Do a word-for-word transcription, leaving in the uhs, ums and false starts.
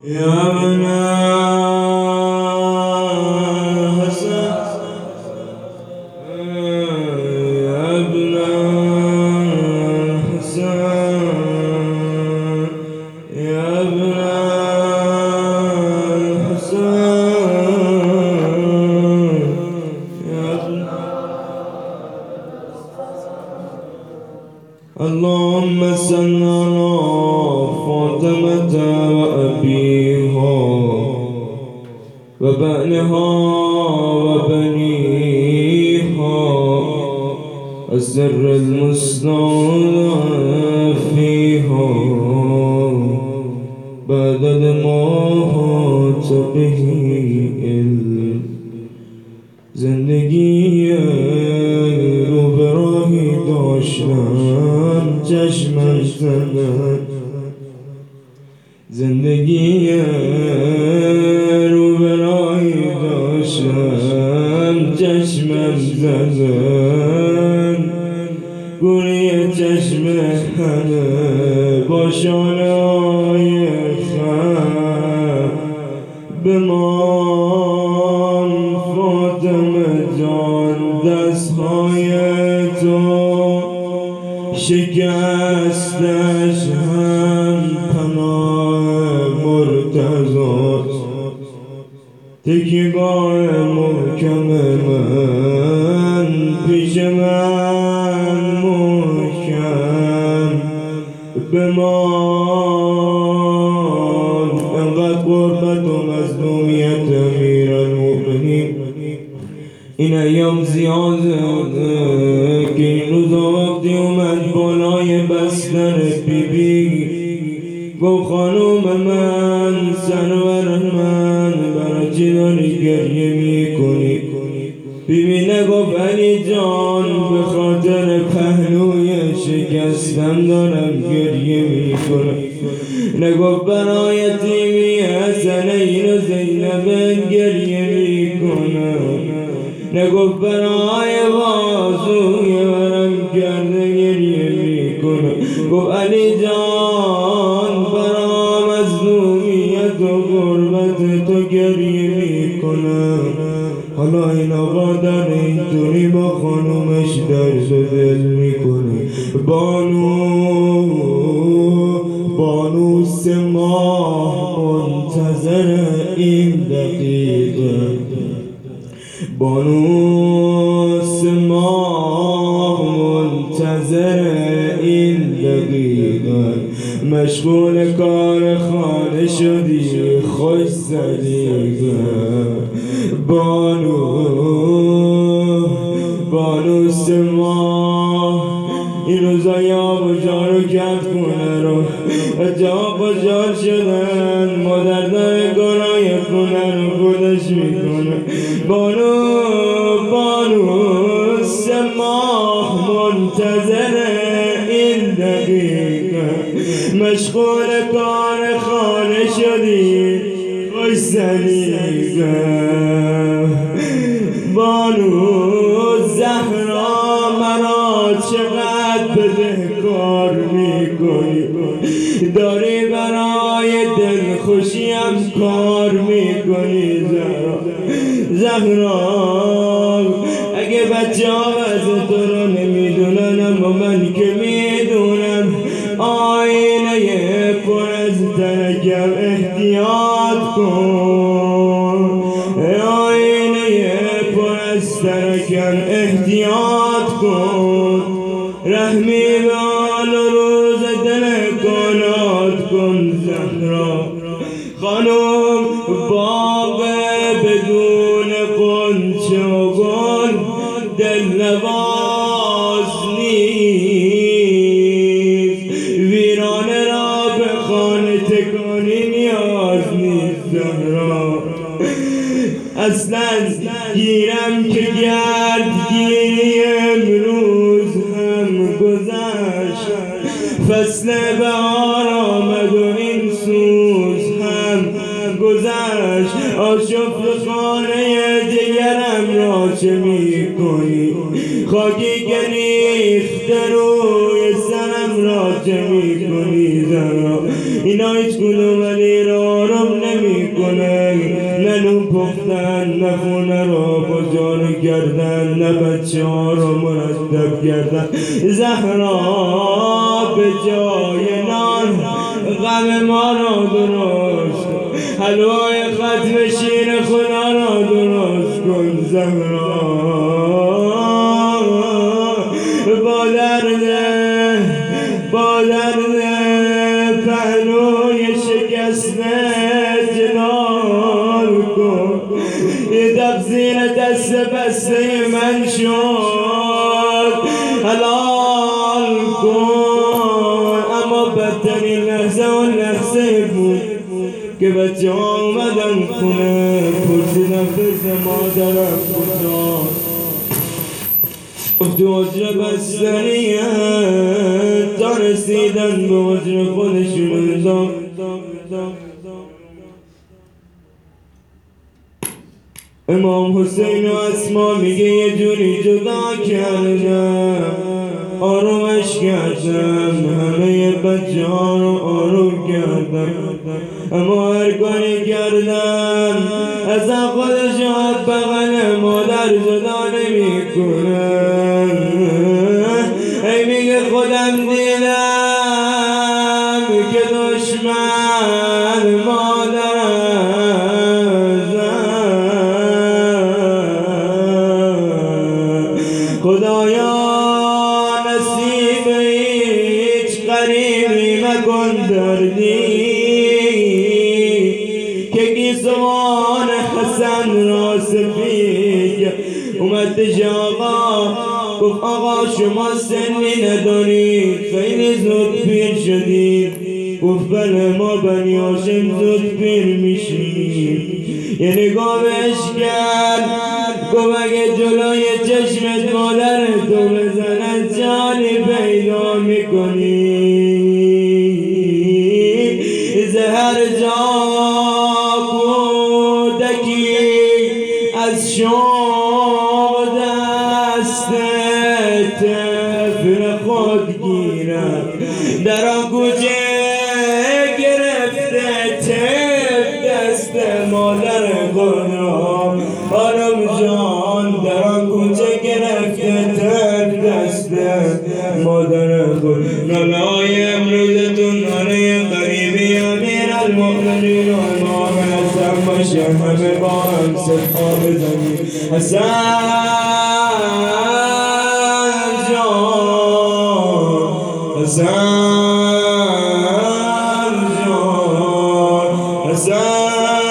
يا ابن حسن يا ابن حسن يا ابن حسن يا ابن اللهم صل على فاطمة وأبيها وبنها وبنيها السر المستودع فيها بعد الموت به زندگی رو به راهی داشتم چشمم زدن زندگی رو به راهی داشتم چشمم زدن گوری چشم همه با شانه های خم بمان فاطمه جان دستهای تو شکستش هم پناه مرتضاست تکیه‌گاه محکم من پیش من محکم بمان انقدر غربت و مظلومیت امیرالمؤمنین این ایام زیاده که این روزا وقتی اومد بالای بستر بی بی گفت خانوم من سرور من برای چی داری گریه میکنی؟ بی بی نگفت علی جان به خاطر پهلوی شکستم دارم گریه میکنم نگفت برای تیمی حسنین و زینب گریه میکنم نگفت برای بازوی ورم کرده گریه میکنم گفت علی جان برای مظلومیت و غربت تو گریه میکنم حالا این آقا در اینطوری با خانومش درد و دل میکنه بانو بانو سه ماه منتظر این دقیقه بانو سه ماه منتظر این دقیقه مشغول کار خانه شدی خوش سلیقه بانو بانو سه ماه این روزا یا بجار و کرد خونه رو جا بجار شدن مادر داره گناه خونه رو خودش میکنه بانو بانو سه ماه منتظر این دقیقه مشغول کار خانه شدی خوش سلیقه بانو زهرا مرا چقدر بدهکار میکنی داری برای دلخوشیم کار میکنی زهرا زهرا اگه بچه ها وضع تو رو نمیدونن اما من که میدونم آینه پر از ترکم احتیاط کن آینه پر از ترکم احتیاط کن رحمی به آن روز دل کنات کن زهرا خانم باغ بدون قنچه و گل دلنواز نیست ویرانه را به خانه تکانی نیاز نیست زهرا اصلا گیرم که گردگیری امروز هم گذشت فصل بهار آمد و این سوز هم گذشت آشفت خانه دیگرم را چه می کنی خاکی که ریخته روی سرم را چه می کنی زهرا اینا هیچ کدوم علی را آرام نه خونه را بزار کردن، نه بچه ها را مرتب کردن. زهرا به جای نان غم ما را درست، حلوای ختم شیر خدا را درست کن. زهرا با درده با درده پهلوی شکسته جلال کن. یه تقصیر دست بسته من شد، حلال کن. اما بدترین لحظه و لحظه بود که بچه ها اومدن خونه، پرسیدن خیز مادرم کجاست؟ گفت تو حجره بستنیه. تا رسیدن به حجره خودشون دام امام حسین و اسما میگه یه جوری جدا کردم، آرومش کردم، همه بچه ها رو آروم کردم. اما هر کاری کردم از خودش از بغل مادر جدا نمی کنم. ای میگه خودم دیدم که دشمن مادرم خدایا نصیب هیچ غریبی مکن دردی که گیسوان حسن را سفید. اومد پیش آقا گفت آقا شما سنی ندارید، خیلی زود پیر شدید. گفت بله ما بنی هاشم زود پیر میشیم. یه نگاه بهش کرد گفت اگه جلوی چشمت مادرتو بزند جانی پیدا میکنی. زهر جا کودکی از شوق دست طفل خود گیرد، در آن کوچه گرفته طفل دست مادر خود را. خانم جان در آن کوچه گرفته طفل دست مادر خود. نالای امروزتون ناله قریبی امیر المؤمنین و امام حسن باشه، همه با هم صدقا بزنیم. حسن جان حسن جان حسن